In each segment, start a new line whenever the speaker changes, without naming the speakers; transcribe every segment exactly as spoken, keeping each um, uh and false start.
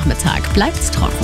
Nachmittag bleibt's trocken.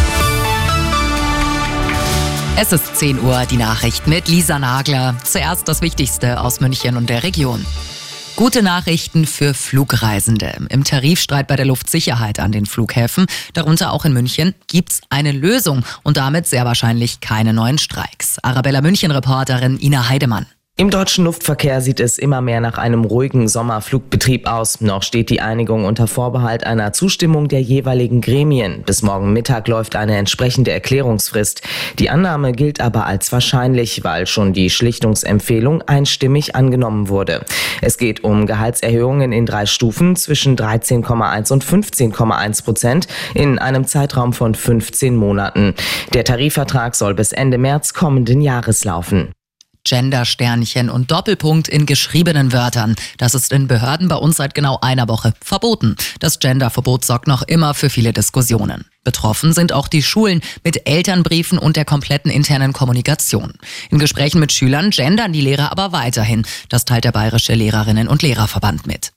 Es ist zehn Uhr, die Nachricht mit Lisa Nagler. Zuerst das Wichtigste aus München und der Region. Gute Nachrichten für Flugreisende. Im Tarifstreit bei der Luftsicherheit an den Flughäfen, darunter auch in München, gibt's eine Lösung und damit sehr wahrscheinlich keine neuen Streiks. Arabella München-Reporterin Ina Heidemann.
Im deutschen Luftverkehr sieht es immer mehr nach einem ruhigen Sommerflugbetrieb aus. Noch steht die Einigung unter Vorbehalt einer Zustimmung der jeweiligen Gremien. Bis morgen Mittag läuft eine entsprechende Erklärungsfrist. Die Annahme gilt aber als wahrscheinlich, weil schon die Schlichtungsempfehlung einstimmig angenommen wurde. Es geht um Gehaltserhöhungen in drei Stufen zwischen dreizehn Komma eins und fünfzehn Komma eins Prozent in einem Zeitraum von fünfzehn Monaten. Der Tarifvertrag soll bis Ende März kommenden Jahres laufen.
Gender-Sternchen und Doppelpunkt in geschriebenen Wörtern. Das ist in Behörden bei uns seit genau einer Woche verboten. Das Genderverbot sorgt noch immer für viele Diskussionen. Betroffen sind auch die Schulen mit Elternbriefen und der kompletten internen Kommunikation. In Gesprächen mit Schülern gendern die Lehrer aber weiterhin. Das teilt der Bayerische Lehrerinnen- und Lehrerverband mit.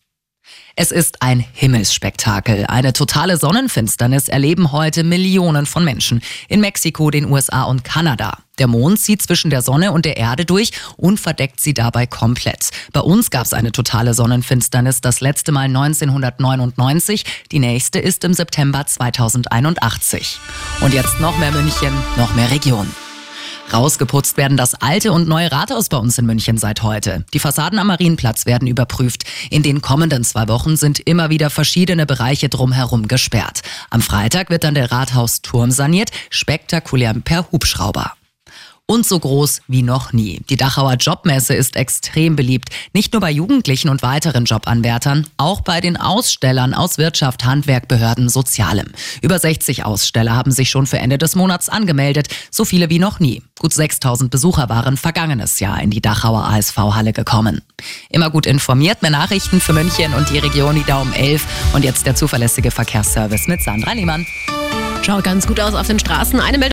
Es ist ein Himmelsspektakel. Eine totale Sonnenfinsternis erleben heute Millionen von Menschen in Mexiko, den U S A und Kanada. Der Mond zieht zwischen der Sonne und der Erde durch und verdeckt sie dabei komplett. Bei uns gab es eine totale Sonnenfinsternis das letzte Mal neunzehnhundertneunundneunzig. Die nächste ist im September zweitausendeinundachtzig. Und jetzt noch mehr München, noch mehr Region. Rausgeputzt werden das alte und neue Rathaus bei uns in München seit heute. Die Fassaden am Marienplatz werden überprüft. In den kommenden zwei Wochen sind immer wieder verschiedene Bereiche drumherum gesperrt. Am Freitag wird dann der Rathausturm saniert, spektakulär per Hubschrauber. Und so groß wie noch nie. Die Dachauer Jobmesse ist extrem beliebt. Nicht nur bei Jugendlichen und weiteren Jobanwärtern, auch bei den Ausstellern aus Wirtschaft, Handwerk, Behörden, Sozialem. Über sechzig Aussteller haben sich schon für Ende des Monats angemeldet. So viele wie noch nie. Gut sechstausend Besucher waren vergangenes Jahr in die Dachauer A S V-Halle gekommen. Immer gut informiert, mehr Nachrichten für München und die Region, die da um elf. Und jetzt der zuverlässige Verkehrsservice mit Sandra Lehmann.
Schaut ganz gut aus auf den Straßen. Eine Meldung